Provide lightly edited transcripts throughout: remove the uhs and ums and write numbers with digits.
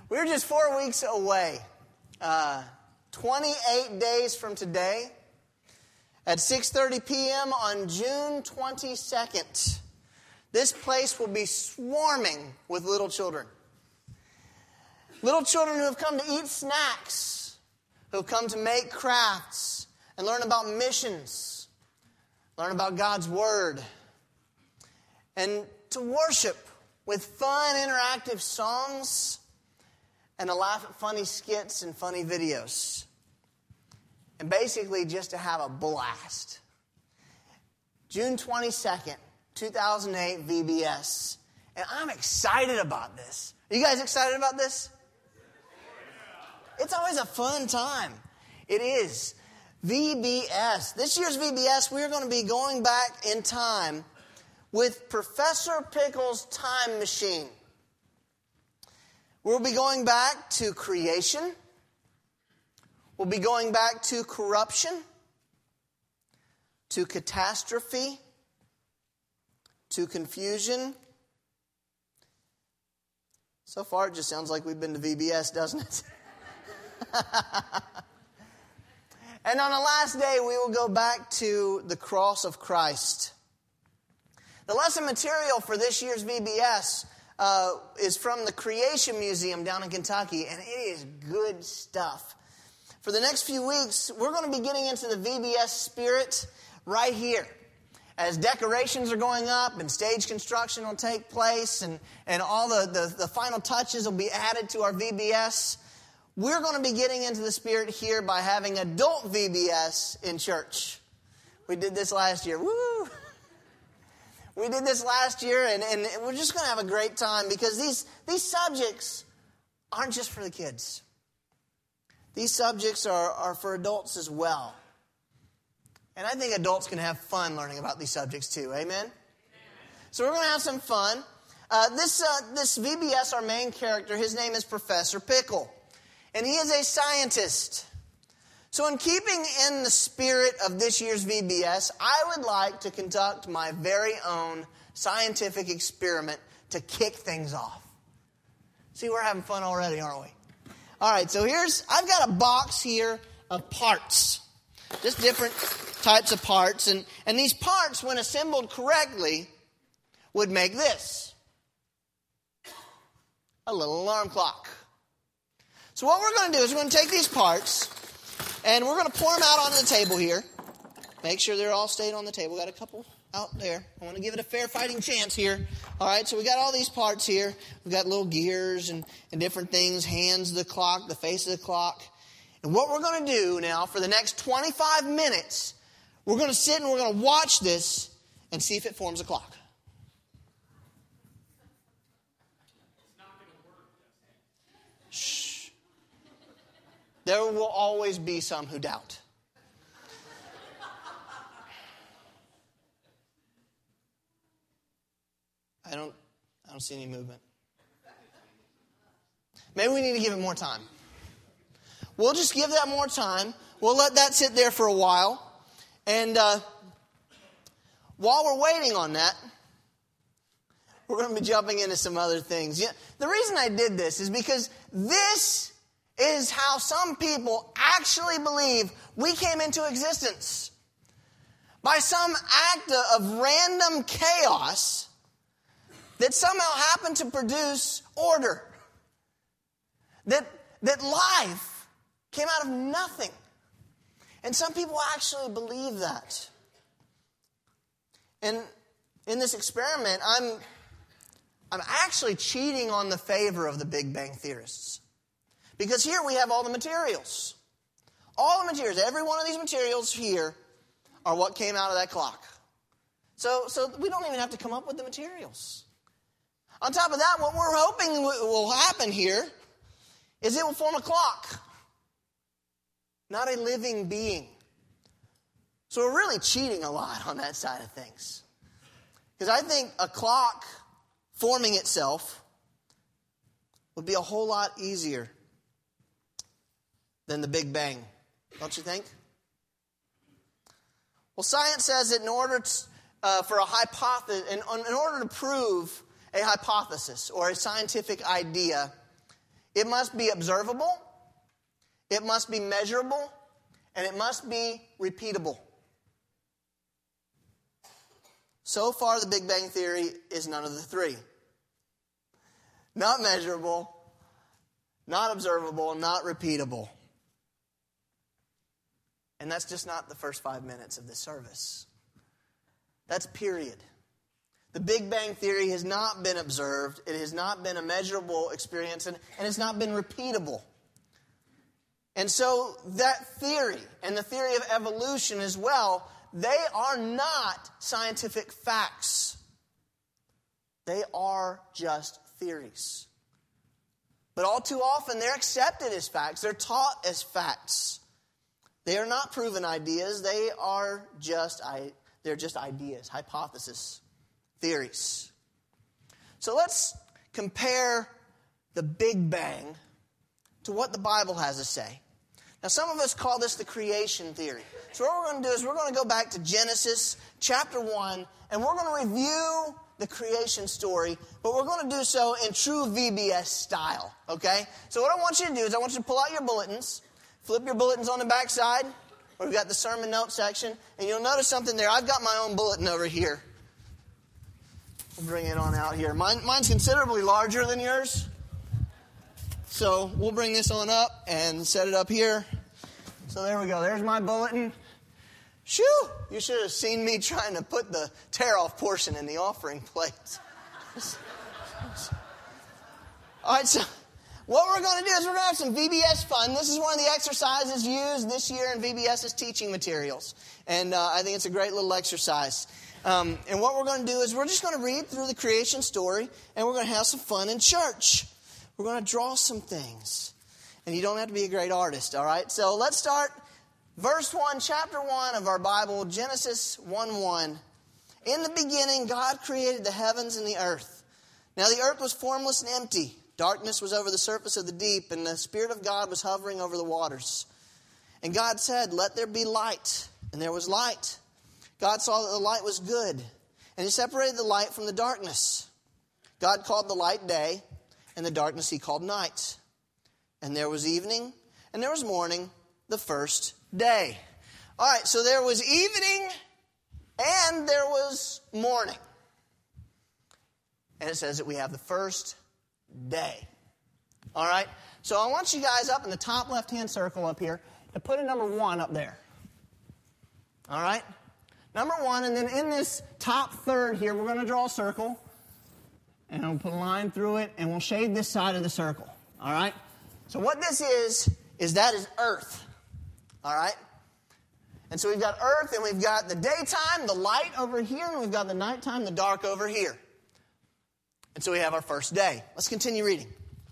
We're just 4 weeks away. 28 days from today at 6:30 p.m. on June 22nd. This place will be swarming with little children. Little children who have come to eat snacks, who have come to make crafts and learn about missions, learn about God's Word, and to worship with fun, interactive songs and to laugh at funny skits and funny videos. And basically just to have a blast. June 22nd, 2008, VBS. And I'm excited about this. Are you guys excited about this? It's always a fun time. It is. VBS. This year's VBS, we're going to be going back in time with Professor Pickle's time machine. We'll be going back to creation. We'll be going back to corruption, to catastrophe, to confusion. So far, it just sounds like we've been to VBS, doesn't it? And on the last day, we will go back to the cross of Christ. The lesson material for this year's VBS is from the Creation Museum down in Kentucky, and it is good stuff. For the next few weeks, we're going to be getting into the VBS spirit right here. As decorations are going up and stage construction will take place and all the final touches will be added to our VBS, we're going to be getting into the spirit here by having adult VBS in church. We did this last year. Woo! We did this last year, and we're just going to have a great time because these subjects aren't just for the kids. These subjects are for adults as well. And I think adults can have fun learning about these subjects too. Amen? So we're going to have some fun. This VBS, our main character, his name is Professor Pickle. And he is a scientist. So in keeping in the spirit of this year's VBS, I would like to conduct my very own scientific experiment to kick things off. See, we're having fun already, aren't we? All right, so I've got a box here of parts. Just different types of parts. And these parts, when assembled correctly, would make this. A little alarm clock. So what we're going to do is we're going to take these parts and we're going to pour them out onto the table here. Make sure they're all stayed on the table. Got a couple out there. I want to give it a fair fighting chance here. All right, so we got all these parts here. We've got little gears and different things, hands of the clock, the face of the clock. And what we're going to do now for the next 25 minutes, we're going to sit and we're going to watch this and see if it forms a clock. Shh. There will always be some who doubt. I don't see any movement. Maybe we need to give it more time. We'll just give that more time. We'll let that sit there for a while. And while we're waiting on that, we're going to be jumping into some other things. Yeah, the reason I did this is because this is how some people actually believe we came into existence. By some act of random chaos that somehow happened to produce order. That life came out of nothing. And some people actually believe that. And in this experiment, I'm actually cheating on the favor of the Big Bang theorists. Because here we have all the materials. All the materials, every one of these materials here are what came out of that clock. So we don't even have to come up with the materials. On top of that, what we're hoping will happen here is it will form a clock, not a living being. So we're really cheating a lot on that side of things. Because I think a clock forming itself would be a whole lot easier than the Big Bang. Don't you think? Well, science says that in order to prove a hypothesis or a scientific idea, It must be observable, it must be measurable, and it must be repeatable. So far, the Big Bang Theory is none of the three. Not measurable, not observable, not repeatable. And that's just not the first 5 minutes of this service. That's period. The Big Bang Theory has not been observed. It has not been a measurable experience, and it's not been repeatable. And so that theory, and the theory of evolution as well, they are not scientific facts. They are just theories. But all too often, they're accepted as facts. They're taught as facts. They are not proven ideas. They're just ideas, hypotheses, theories. So let's compare the Big Bang to what the Bible has to say. Now, some of us call this the creation theory. So what we're going to do is we're going to go back to Genesis chapter 1, and we're going to review the creation story, but we're going to do so in true VBS style, okay? So what I want you to do is I want you to pull out your bulletins, flip your bulletins on the back side, where we've got the sermon notes section, and you'll notice something there. I've got my own bulletin over here. We'll bring it on out here. Mine's considerably larger than yours. So we'll bring this on up and set it up here. So there we go. There's my bulletin. Shoo! You should have seen me trying to put the tear-off portion in the offering plate. All right, so what we're going to do is we're going to have some VBS fun. This is one of the exercises used this year in VBS's teaching materials. And I think it's a great little exercise. And what we're going to do is we're just going to read through the creation story, and we're going to have some fun in church. We're going to draw some things. And you don't have to be a great artist, all right? So let's start verse 1, chapter 1 of our Bible, Genesis 1:1. In the beginning, God created the heavens and the earth. Now the earth was formless and empty. Darkness was over the surface of the deep, and the Spirit of God was hovering over the waters. And God said, "Let there be light." And there was light. God saw that the light was good, and He separated the light from the darkness. God called the light day, and the darkness He called night. And there was evening, and there was morning, the first day. All right, so there was evening, and there was morning. And it says that we have the first day. All right, so I want you guys up in the top left-hand circle up here to put a number 1 up there. All right, number 1, and then in this top third here, we're going to draw a circle. And we'll put a line through it, and we'll shade this side of the circle. All right? So what this is that is earth. All right? And so we've got earth, and we've got the daytime, the light over here, and we've got the nighttime, the dark over here. And so we have our first day. Let's continue reading.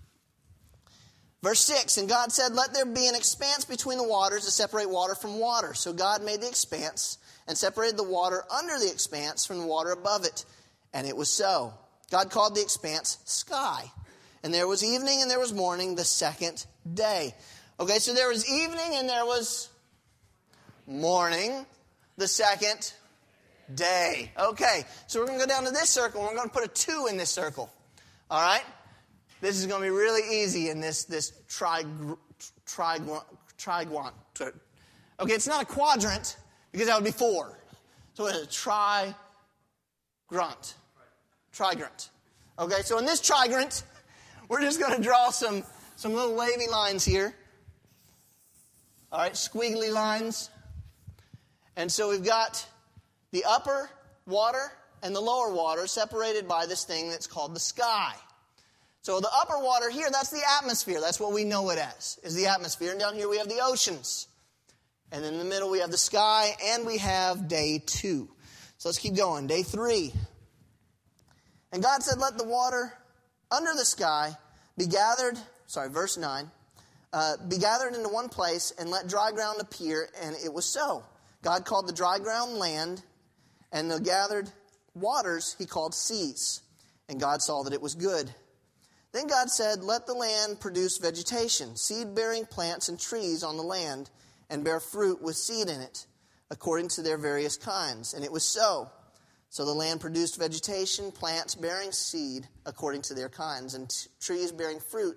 Verse 6, and God said, "Let there be an expanse between the waters to separate water from water." So God made the expanse and separated the water under the expanse from the water above it. And it was so. God called the expanse sky. And there was evening and there was morning, the second day. Okay, so there was evening and there was morning, the second day. Okay, so we're going to go down to this circle, and we're going to put a 2 in this circle. All right? This is going to be really easy in this triguant. Okay, it's not a quadrant, because that would be 4. So it's a trigrant. Okay, so in this trigrant, we're just going to draw some little wavy lines here. All right, squiggly lines. And so we've got the upper water and the lower water separated by this thing that's called the sky. So the upper water here, that's the atmosphere. That's what we know it as, is the atmosphere. And down here we have the oceans. And in the middle we have the sky, and we have day 2. So let's keep going. Day 3. And God said, "Let the water under the sky be gathered," verse 9, "be gathered into one place, and let dry ground appear." And it was so. God called the dry ground land, and the gathered waters He called seas. And God saw that it was good. Then God said, "Let the land produce vegetation, seed-bearing plants and trees on the land, and bear fruit with seed in it, according to their various kinds." And it was so. So the land produced vegetation, plants bearing seed according to their kinds, and trees bearing fruit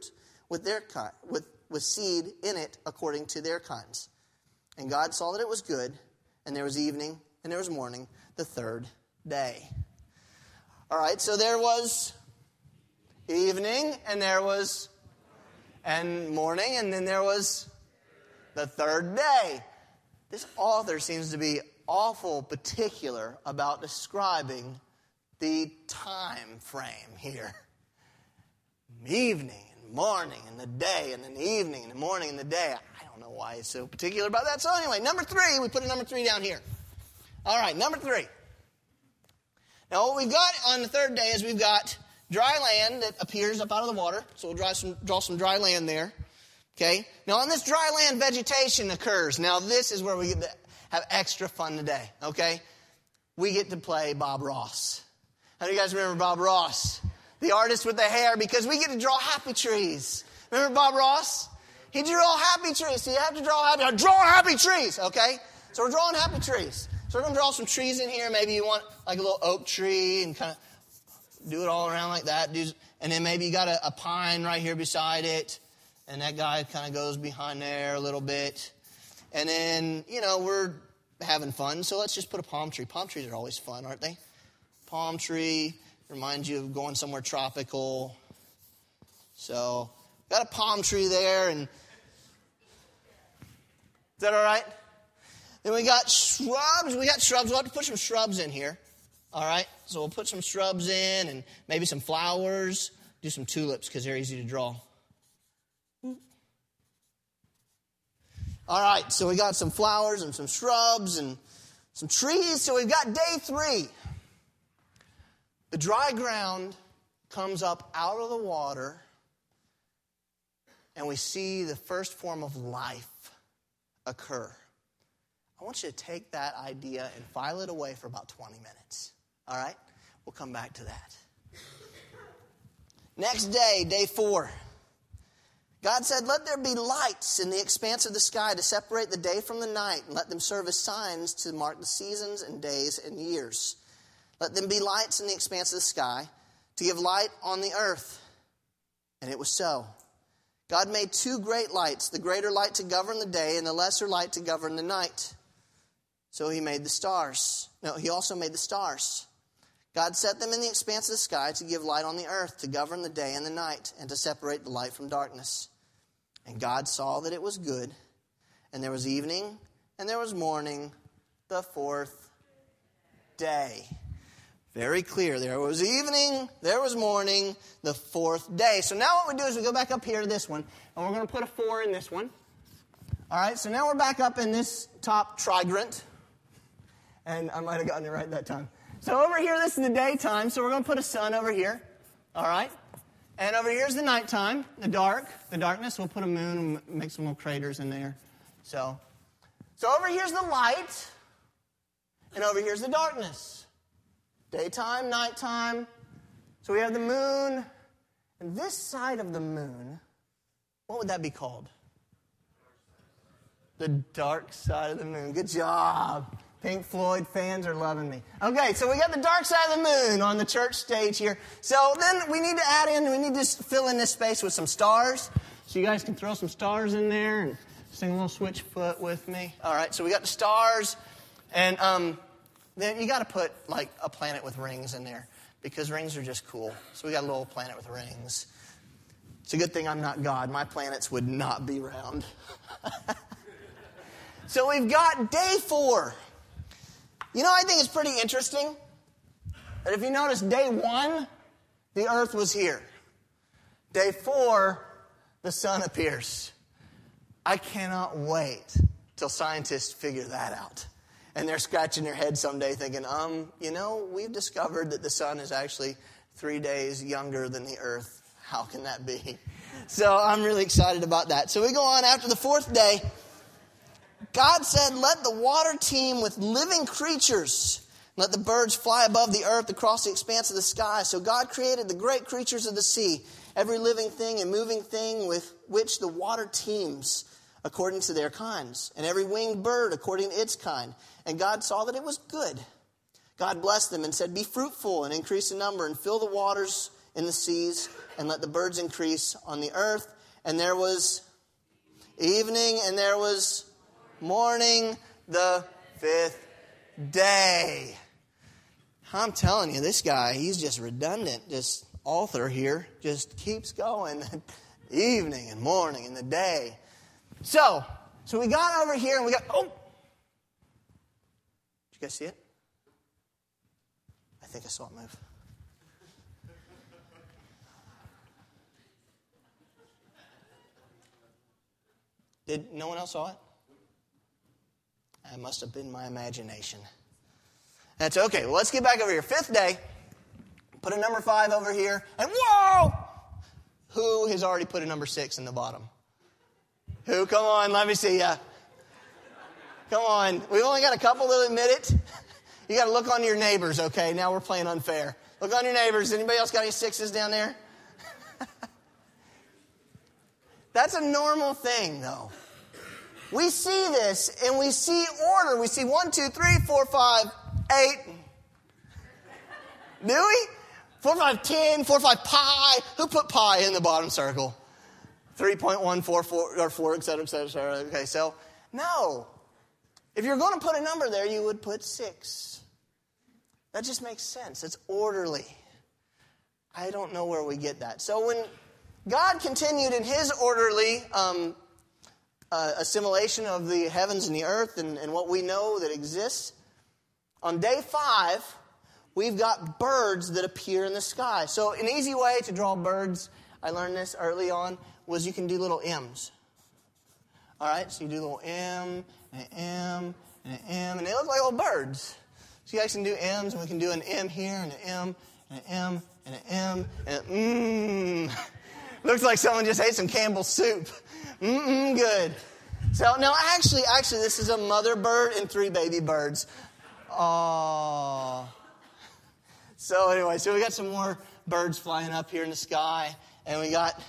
with their kind, with seed in it according to their kinds. And God saw that it was good, and there was evening and there was morning, the third day. All right, so there was evening, and there was morning, and then there was the third day. This author seems to be awful particular about describing the time frame here. Evening and morning and the day, and then the evening and the morning and the day. I don't know why he's so particular about that. So anyway, number 3, we put a number 3 down here. All right, number 3. Now what we've got on the third day is we've got dry land that appears up out of the water. So we'll draw some dry land there. Okay. Now on this dry land, vegetation occurs. Now this is where we get to have extra fun today. Okay. We get to play Bob Ross. How do you guys remember Bob Ross? The artist with the hair, because we get to draw happy trees. Remember Bob Ross? He drew all happy trees. So you have to draw happy trees. Okay. So we're drawing happy trees. So we're going to draw some trees in here. Maybe you want like a little oak tree and kind of do it all around like that. And then maybe you got a pine right here beside it. And that guy kind of goes behind there a little bit. And then, we're having fun. So let's just put a palm tree. Palm trees are always fun, aren't they? Palm tree reminds you of going somewhere tropical. So got a palm tree there. And is that all right? Then we got shrubs. We'll have to put some shrubs in here. All right? So we'll put some shrubs in and maybe some flowers. Do some tulips because they're easy to draw. All right, so we got some flowers and some shrubs and some trees. So we've got day 3. The dry ground comes up out of the water, and we see the first form of life occur. I want you to take that idea and file it away for about 20 minutes. All right? We'll come back to that. Next day, day 4. God said, "Let there be lights in the expanse of the sky to separate the day from the night, and let them serve as signs to mark the seasons and days and years. Let them be lights in the expanse of the sky to give light on the earth." And it was so. God made 2 great lights, the greater light to govern the day and the lesser light to govern the night. So he made the stars. No, he also made the stars. God set them in the expanse of the sky to give light on the earth, to govern the day and the night, and to separate the light from darkness. And God saw that it was good. And there was evening, and there was morning, the 4th day. Very clear. There was evening, there was morning, the 4th day. So now what we do is we go back up here to this one, and we're going to put a 4 in this one. All right, so now we're back up in this top trigrant. And I might have gotten it right that time. So over here, this is the daytime, so we're going to put a sun over here. All right? And over here's the nighttime, the darkness. We'll put a moon and make some little craters in there. So over here's the light, and over here's the darkness. Daytime, nighttime. So we have the moon, and this side of the moon, what would that be called? The dark side of the moon. Good job. Pink Floyd fans are loving me. Okay, so we got the dark side of the moon on the church stage here. So then we need to fill in this space with some stars. So you guys can throw some stars in there and sing a little Switchfoot with me. All right, so we got the stars. And then you got to put like a planet with rings in there because rings are just cool. So we got a little planet with rings. It's a good thing I'm not God. My planets would not be round. So we've got day 4. I think it's pretty interesting that if you notice, day 1, the earth was here. Day 4, the sun appears. I cannot wait till scientists figure that out. And they're scratching their head someday thinking, we've discovered that the sun is actually 3 days younger than the earth. How can that be? So I'm really excited about that. So we go on after the 4th day. God said, "Let the water teem with living creatures. Let the birds fly above the earth across the expanse of the sky." So God created the great creatures of the sea, every living thing and moving thing with which the water teems, according to their kinds, and every winged bird according to its kind. And God saw that it was good. God blessed them and said, "Be fruitful and increase in number, and fill the waters in the seas, and let the birds increase on the earth." and there was evening, and there was morning the fifth day. I'm telling you, this guy, he's just redundant. This author here just keeps going. Evening and morning and the day. So we got over here and we got, oh! Did you guys see it? I think I saw it move. Did no one else saw it? It must have been my imagination. That's okay. Well, let's get back over here. Fifth day. Put a number 5 over here. And whoa! Who has already put a number 6 in the bottom? Who? Come on, let me see ya. Come on. We've only got a couple to admit it. You got to look on your neighbors, okay? Now we're playing unfair. Look on your neighbors. Anybody else got any 6s down there? That's a normal thing, though. We see this, and we see order. We see 1, 2, 3, 4, 5, 8. Do we? 4, 5, 10, 4, 5, pi. Who put pi in the bottom circle? 3.144 or 4, et cetera, et cetera, et cetera. Okay, so, no. If you're going to put a number there, you would put 6. That just makes sense. It's orderly. I don't know where we get that. So when God continued in his orderly assimilation of the heavens and the earth and what we know that exists, on day 5, we've got birds that appear in the sky. So an easy way to draw birds, I learned this early on, was you can do little M's. All right, so you do a little M, and an M, and an M, and they look like little birds. So you guys can do M's, and we can do an M here, and an M, and an M, and an M, and looks like someone just ate some Campbell's soup. Good. So, no, actually, this is a mother bird and 3 baby birds. Aww. So anyway, so we got some more birds flying up here in the sky, and we got,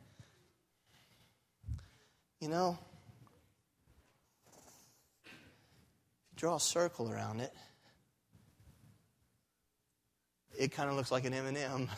draw a circle around it, it kind of looks like an M&M.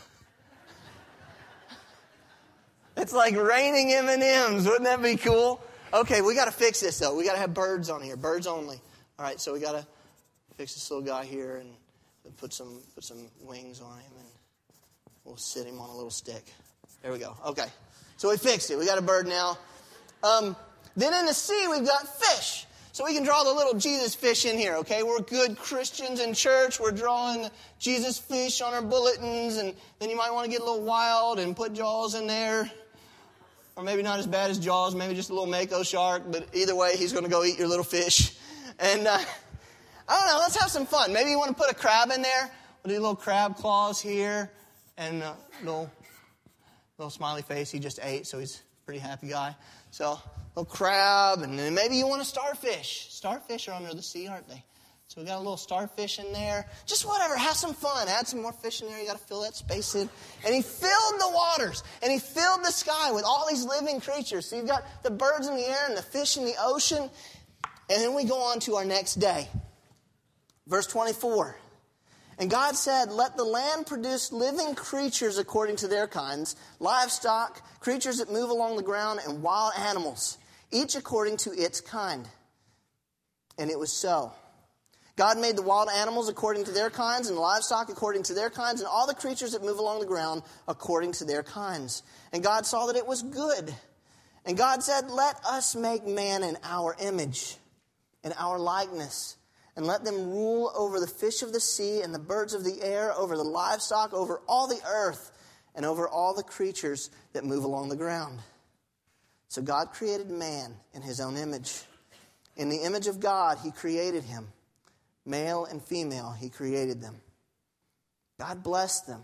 It's like raining M&Ms. Wouldn't that be cool? Okay, we got to fix this, though. We got to have birds on here. Birds only. All right, so we got to fix this little guy here and put some wings on him, and we'll sit him on a little stick. There we go. Okay, so we fixed it. We got a bird now. Then in the sea, we've got fish. So we can draw the little Jesus fish in here, okay? We're good Christians in church. We're drawing the Jesus fish on our bulletins, and then you might want to get a little wild and put Jaws in there. Or maybe not as bad as Jaws, maybe just a little Mako shark, but either way, he's going to go eat your little fish. And I don't know, let's have some fun. Maybe you want to put a crab in there. We'll do little crab claws here, and a little smiley face he just ate, so he's a pretty happy guy. So, little crab, and then maybe you want a starfish. Starfish are under the sea, aren't they? So we got a little starfish in there. Just whatever, have some fun. Add some more fish in there. You got to fill that space in. And he filled the waters, and he filled the sky with all these living creatures. So you've got the birds in the air and the fish in the ocean. And then we go on to our next day. Verse 24. And God said, let the land produce living creatures according to their kinds, livestock, creatures that move along the ground, and wild animals, each according to its kind. And it was so. God made the wild animals according to their kinds, and the livestock according to their kinds, and all the creatures that move along the ground according to their kinds. And God saw that it was good. And God said, let us make man in our image, in our likeness, and let them rule over the fish of the sea and the birds of the air, over the livestock, over all the earth, and over all the creatures that move along the ground. So God created man in his own image. In the image of God, he created him. Male and female, he created them. God blessed them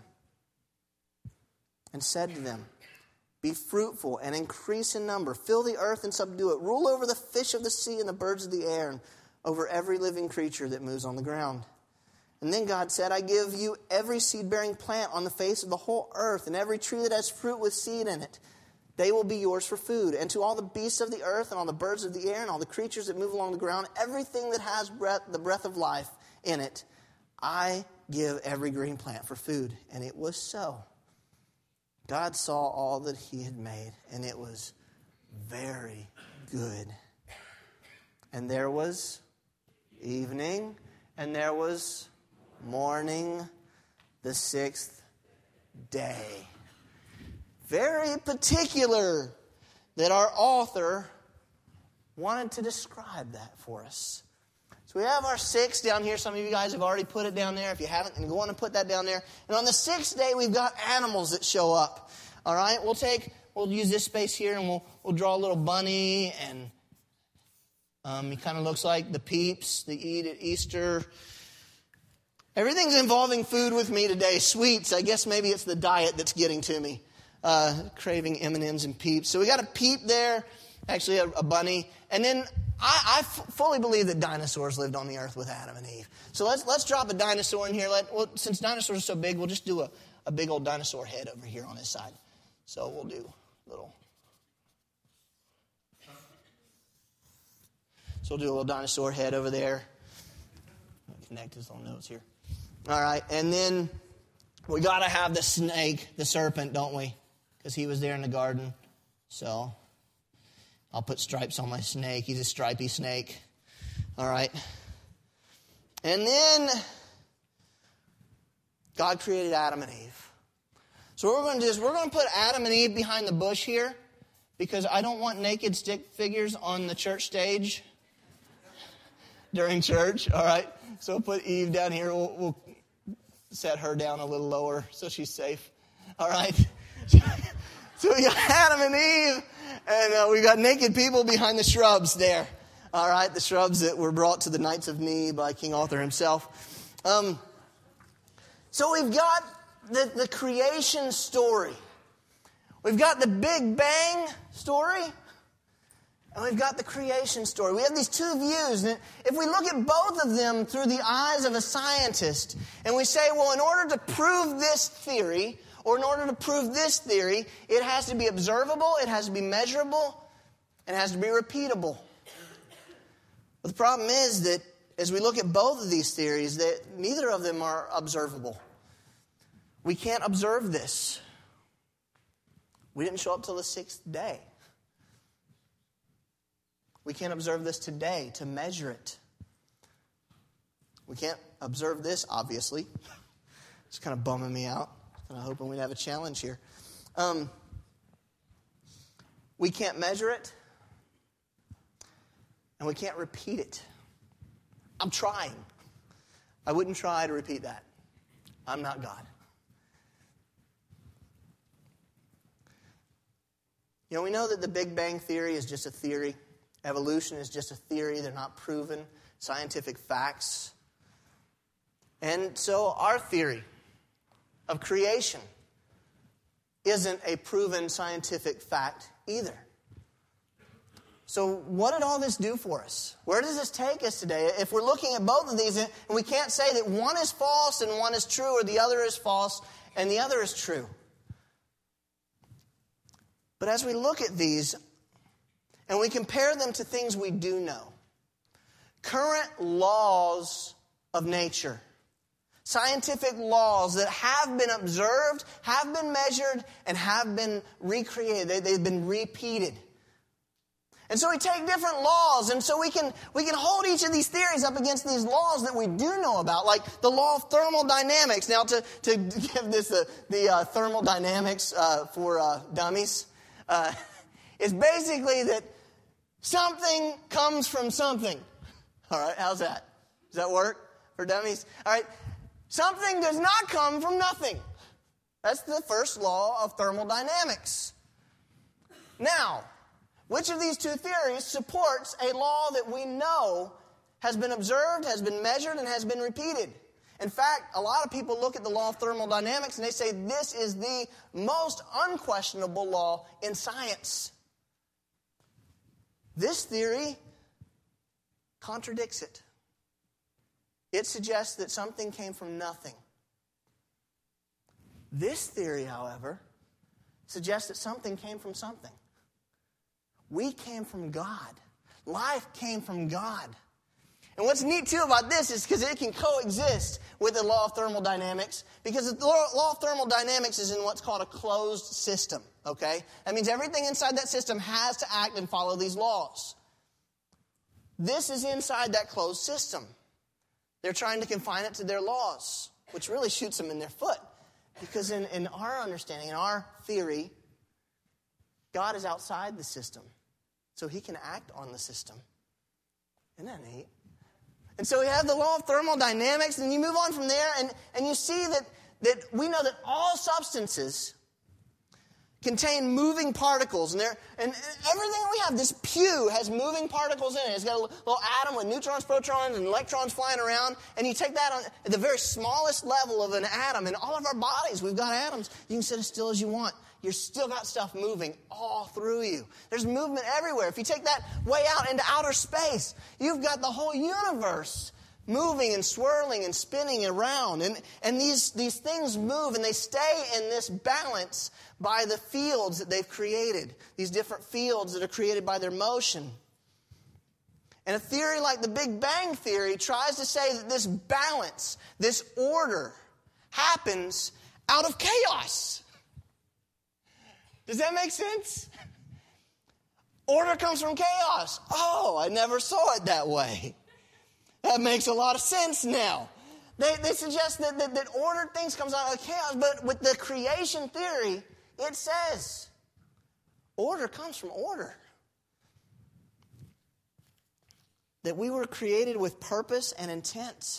and said to them, be fruitful and increase in number. Fill the earth and subdue it. Rule over the fish of the sea and the birds of the air and over every living creature that moves on the ground. And then God said, I give you every seed-bearing plant on the face of the whole earth and every tree that has fruit with seed in it. They will be yours for food. And to all the beasts of the earth and all the birds of the air and all the creatures that move along the ground, everything that has breath, the breath of life in it, I give every green plant for food. And it was so. God saw all that he had made, and it was very good. And there was evening, and there was morning, the sixth day. Very particular that our author wanted to describe that for us. So we have our 6 down here. Some of you guys have already put it down there. If you haven't, then go on and put that down there. And on the 6th day, we've got animals that show up. All right, we'll use this space here, and we'll draw a little bunny, and he kind of looks like the Peeps they eat at Easter. Everything's involving food with me today. Sweets, I guess maybe it's the diet that's getting to me. Craving M&Ms and Peeps. So we got a Peep there, actually a bunny, and then I fully believe that dinosaurs lived on the earth with Adam and Eve. So let's drop a dinosaur in here. Since dinosaurs are so big, we'll just do a big old dinosaur head over here on this side. So we'll do a little. So we'll do a little dinosaur head over there. I'll connect his little nose here. All right, and then we got to have the snake, the serpent, don't we? Because he was there in the garden. So I'll put stripes on my snake. He's a stripy snake. All right. And then God created Adam and Eve. So what we're going to do is we're going to put Adam and Eve behind the bush here because I don't want naked stick figures on the church stage during church. All right. So we'll put Eve down here. We'll set her down a little lower so she's safe. All right. So we got Adam and Eve, and we got naked people behind the shrubs there. All right, the shrubs that were brought to the Knights of Ni by King Arthur himself. So we've got the creation story. We've got the Big Bang story, and we've got the creation story. We have these two views. And if we look at both of them through the eyes of a scientist, and we say, well, in order to prove this theory, or in order to prove this theory, it has to be observable, it has to be measurable, and it has to be repeatable. But the problem is that as we look at both of these theories, that neither of them are observable. We can't observe this. We didn't show up till the 6th day. We can't observe this today to measure it. We can't observe this, obviously. It's kind of bumming me out. I'm hoping we'd have a challenge here. We can't measure it, and we can't repeat it. I'm trying. I wouldn't try to repeat that. I'm not God. You know, we know that the Big Bang Theory is just a theory. Evolution is just a theory. They're not proven scientific facts. And so our theory of creation isn't a proven scientific fact either. So what did all this do for us? Where does this take us today? If we're looking at both of these, and we can't say that one is false and one is true, or the other is false and the other is true. But as we look at these, and we compare them to things we do know, current laws of nature, scientific laws that have been observed, have been measured, and have been recreated. They've been repeated. And so we take different laws, and so we can hold each of these theories up against these laws that we do know about, like the law of thermodynamics. Now, to give this the thermodynamics for dummies, is basically that something comes from something. All right, how's that? Does that work for dummies? All right. Something does not come from nothing. That's the first law of thermodynamics. Now, which of these two theories supports a law that we know has been observed, has been measured, and has been repeated? In fact, a lot of people look at the law of thermodynamics and they say this is the most unquestionable law in science. This theory contradicts it. It suggests that something came from nothing. This theory, however, suggests that something came from something. We came from God. Life came from God. And what's neat too about this is because it can coexist with the law of thermodynamics, because the law of thermodynamics is in what's called a closed system, okay? That means everything inside that system has to act and follow these laws. This is inside that closed system. They're trying to confine it to their laws, which really shoots them in their foot. Because in our understanding, in our theory, God is outside the system. So he can act on the system. Isn't that neat? And so we have the law of thermodynamics, and you move on from there, and you see that we know that all substances contain moving particles. And everything we have, this pew has moving particles in it. It's got a little atom with neutrons, protons, and electrons flying around. And you take that on at the very smallest level of an atom. In all of our bodies, we've got atoms. You can sit as still as you want. You've still got stuff moving all through you. There's movement everywhere. If you take that way out into outer space, you've got the whole universe moving and swirling and spinning around. And these things move, and they stay in this balance by the fields that they've created. These different fields that are created by their motion. And a theory like the Big Bang Theory tries to say that this balance, this order, happens out of chaos. Does that make sense? Order comes from chaos. Oh, I never saw it that way. That makes a lot of sense now. They suggest that ordered things comes out of chaos, but with the creation theory, it says order comes from order. That we were created with purpose and intent.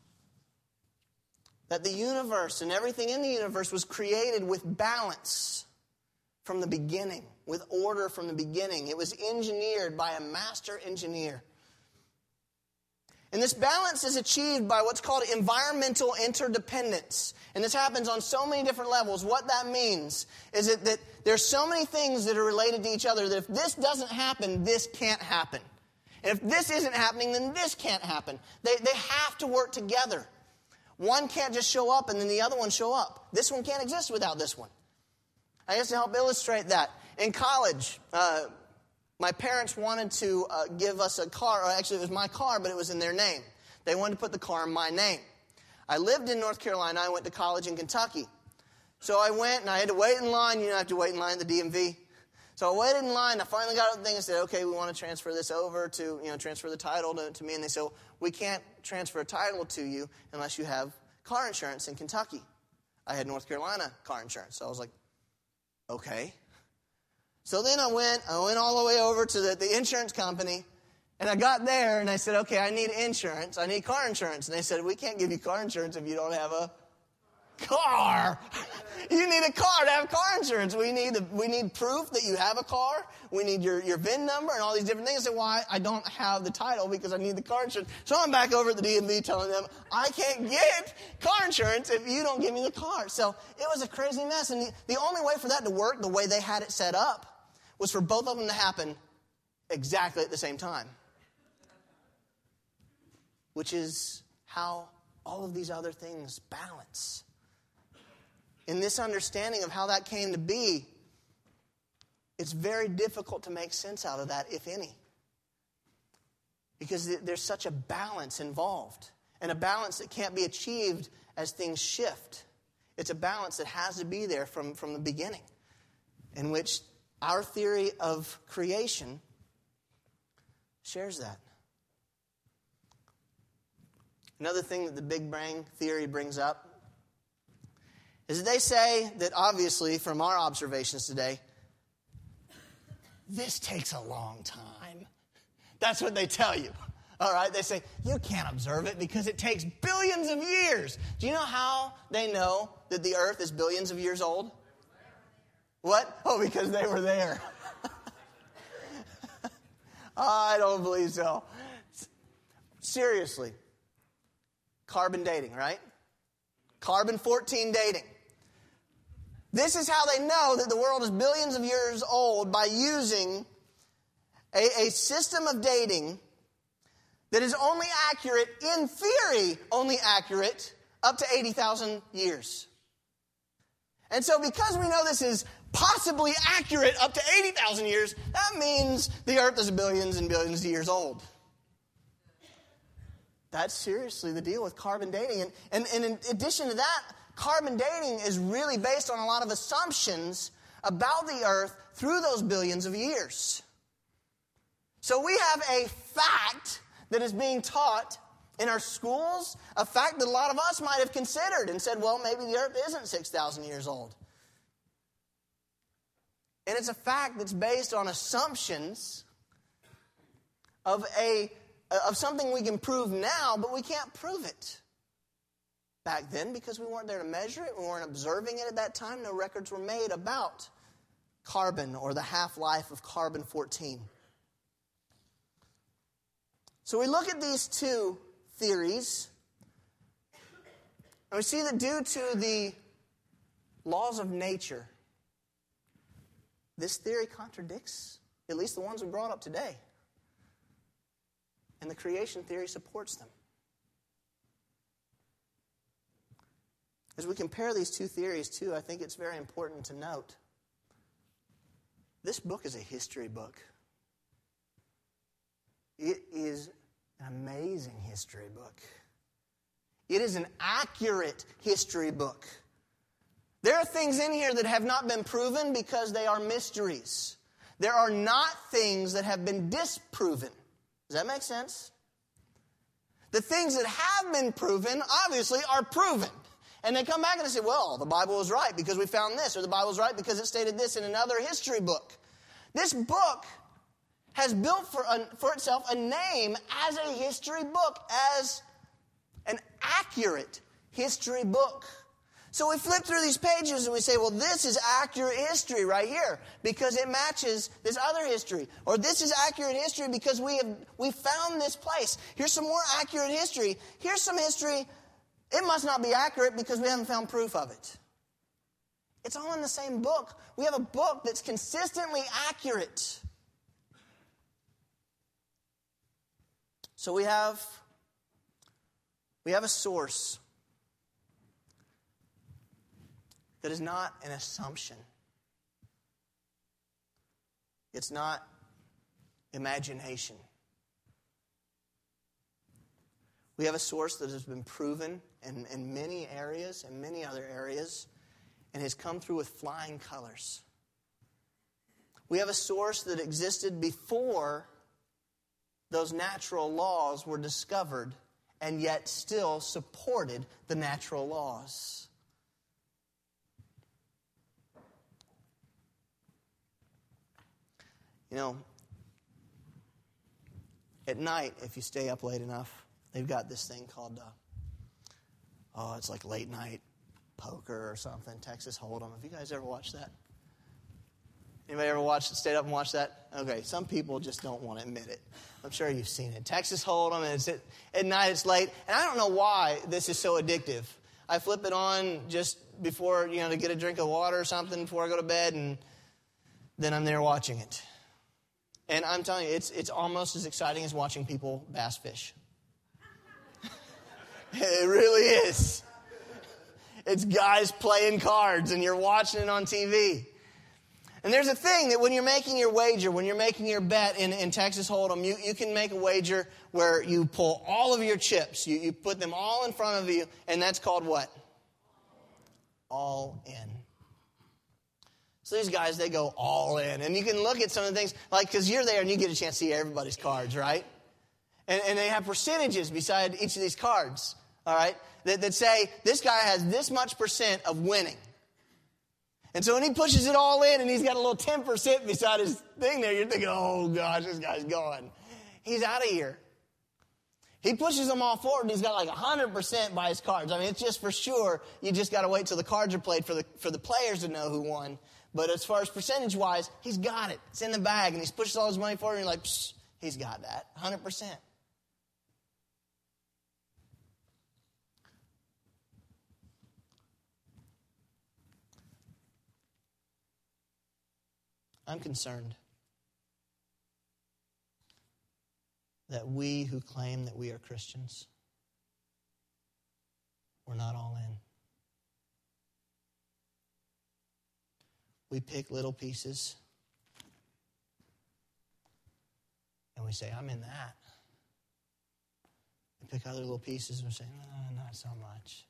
That the universe and everything in the universe was created with balance from the beginning, with order from the beginning. It was engineered by a master engineer. And this balance is achieved by what's called environmental interdependence. And this happens on so many different levels. What that means is that there's so many things that are related to each other that if this doesn't happen, this can't happen. And if this isn't happening, then this can't happen. They have to work together. One can't just show up and then the other one show up. This one can't exist without this one. I guess to help illustrate that, in college, my parents wanted to give us a car. Actually, it was my car, but it was in their name. They wanted to put the car in my name. I lived in North Carolina. I went to college in Kentucky. So I went, and I had to wait in line. You know, I have to wait in line at the DMV. So I waited in line. I finally got up the thing and said, okay, we want to transfer this over to, transfer the title to me. And they said, we can't transfer a title to you unless you have car insurance in Kentucky. I had North Carolina car insurance. So I was like, okay. So then I went all the way over to the insurance company, and I got there, and I said, okay, I need insurance. I need car insurance. And they said, we can't give you car insurance if you don't have a car. You need a car to have car insurance. We need proof that you have a car. We need your VIN number and all these different things. I said, well, I don't have the title because I need the car insurance. So I'm back over at the DMV telling them, I can't get car insurance if you don't give me the car. So it was a crazy mess. And the only way for that to work the way they had it set up was for both of them to happen exactly at the same time. Which is how all of these other things balance. In this understanding of how that came to be, it's very difficult to make sense out of that, if any. Because there's such a balance involved. And a balance that can't be achieved as things shift. It's a balance that has to be there from the beginning. In which our theory of creation shares that. Another thing that the Big Bang Theory brings up is that they say that obviously from our observations today, this takes a long time. That's what they tell you. All right, they say, you can't observe it because it takes billions of years. Do you know how they know that the earth is billions of years old? What? Oh, because they were there. I don't believe so. Seriously. Carbon dating, right? Carbon-14 dating. This is how they know that the world is billions of years old, by using a system of dating that is only accurate, in theory, only accurate up to 80,000 years. And so because we know this is possibly accurate up to 80,000 years, that means the earth is billions and billions of years old. That's seriously the deal with carbon dating. And in addition to that, carbon dating is really based on a lot of assumptions about the earth through those billions of years. So we have a fact that is being taught in our schools, a fact that a lot of us might have considered and said, well, maybe the earth isn't 6,000 years old. And it's a fact that's based on assumptions of something we can prove now, but we can't prove it back then because we weren't there to measure it. We weren't observing it at that time. No records were made about carbon or the half-life of carbon-14. So we look at these two theories, and we see that due to the laws of nature, this theory contradicts at least the ones we brought up today. And the creation theory supports them. As we compare these two theories, too, I think it's very important to note this book is a history book. It is an amazing history book. It is an accurate history book. There are things in here that have not been proven because they are mysteries. There are not things that have been disproven. Does that make sense? The things that have been proven, obviously, are proven. And they come back and they say, well, the Bible was right because we found this, or the Bible was right because it stated this in another history book. This book has built for itself a name as a history book, as an accurate history book. So we flip through these pages and we say, well, this is accurate history right here because it matches this other history. Or this is accurate history because we found this place. Here's some more accurate history. Here's some history. It must not be accurate because we haven't found proof of it. It's all in the same book. We have a book that's consistently accurate. So we have a source that is not an assumption. It's not imagination. We have a source that has been proven in many areas and many other areas and has come through with flying colors. We have a source that existed before those natural laws were discovered and yet still supported the natural laws. You know, at night, if you stay up late enough, they've got this thing called, it's like late night poker or something, Texas Hold'em. Have you guys ever watched that? Anybody ever stayed up and watched that? Okay, some people just don't want to admit it. I'm sure you've seen it. Texas Hold'em, and it's at night, it's late. And I don't know why this is so addictive. I flip it on just before, to get a drink of water or something before I go to bed, and then I'm there watching it. And I'm telling you, it's almost as exciting as watching people bass fish. It really is. It's guys playing cards, and you're watching it on TV. And there's a thing that when you're making your wager, when you're making your bet in Texas Hold'em, you can make a wager where you pull all of your chips. You put them all in front of you, and that's called what? All in. So these guys, they go all in. And you can look at some of the things, like, because you're there and you get a chance to see everybody's cards, right? And they have percentages beside each of these cards, all right, that say this guy has this much % of winning. And so when he pushes it all in and he's got a little 10% beside his thing there, you're thinking, oh, gosh, this guy's gone. He's out of here. He pushes them all forward and he's got like 100% by his cards. I mean, it's just for sure. You just got to wait till the cards are played for the players to know who won. But as far as percentage-wise, he's got it. It's in the bag, and he pushes all his money forward, and you're like, psh, he's got that, 100%. I'm concerned that we who claim that we are Christians, we're not all in. We pick little pieces and we say, I'm in that. We pick other little pieces and say, no, not so much.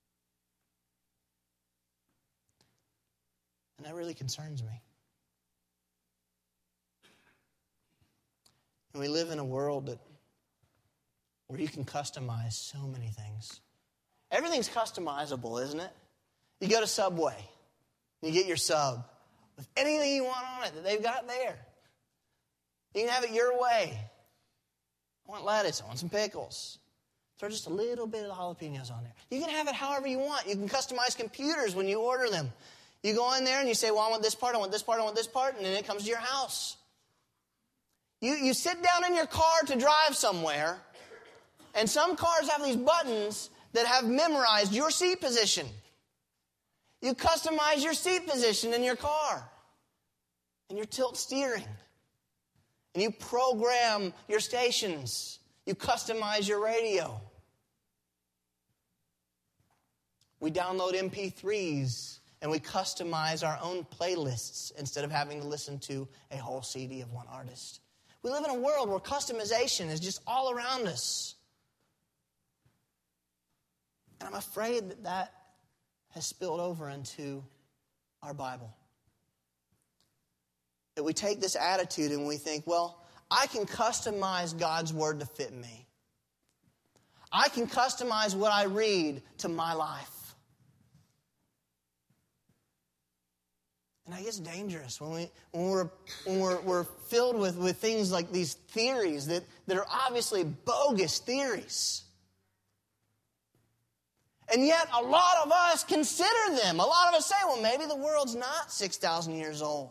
And that really concerns me. And we live in a world where you can customize so many things. Everything's customizable, isn't it? You go to Subway, you get your sub with anything you want on it that they've got there. You can have it your way. I want lettuce, I want some pickles. Throw just a little bit of the jalapenos on there. You can have it however you want. You can customize computers when you order them. You go in there and you say, well, I want this part, I want this part, I want this part, and then it comes to your house. You sit down in your car to drive somewhere, and some cars have these buttons that have memorized your seat position. You customize your seat position in your car, and your tilt steering, and you program your stations. You customize your radio. We download MP3s, and we customize our own playlists instead of having to listen to a whole CD of one artist. We live in a world where customization is just all around us. And I'm afraid that has spilled over into our Bible. That we take this attitude and we think, well, I can customize God's word to fit me. I can customize what I read to my life. And I guess it's dangerous when we're filled with things like these theories that are obviously bogus theories. And yet a lot of us consider them. A lot of us say, well, maybe the world's not 6,000 years old.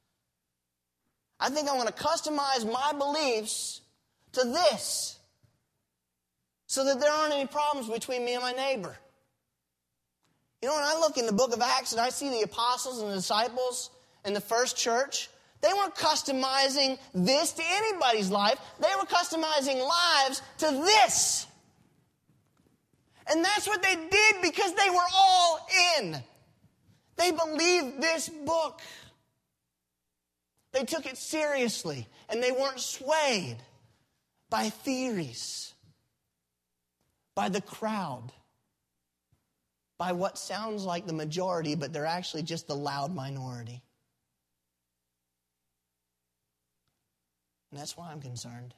I think I want to customize my beliefs to this so that there aren't any problems between me and my neighbor. You know, when I look in the book of Acts and I see the apostles and the disciples in the first church, they weren't customizing this to anybody's life. They were customizing lives to this. And that's what they did because they were all in. They believed this book. They took it seriously, and they weren't swayed by theories, by the crowd, by what sounds like the majority, but they're actually just the loud minority. And that's why I'm concerned.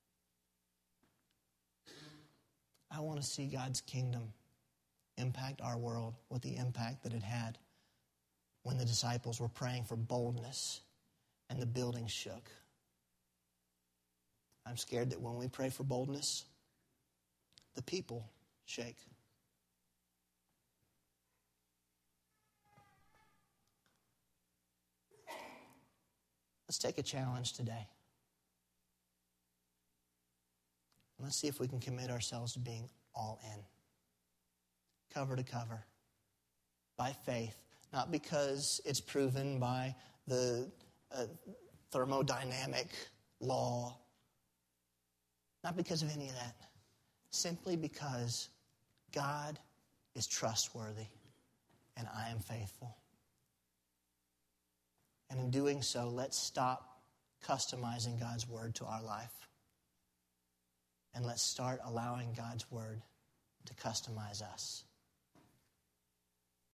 I want to see God's kingdom impact our world with the impact that it had when the disciples were praying for boldness and the building shook. I'm scared that when we pray for boldness, the people shake. Let's take a challenge today. Let's see if we can commit ourselves to being all in. Cover to cover. By faith. Not because it's proven by the thermodynamic law. Not because of any of that. Simply because God is trustworthy and I am faithful. And in doing so, let's stop customizing God's word to our life. And let's start allowing God's word to customize us.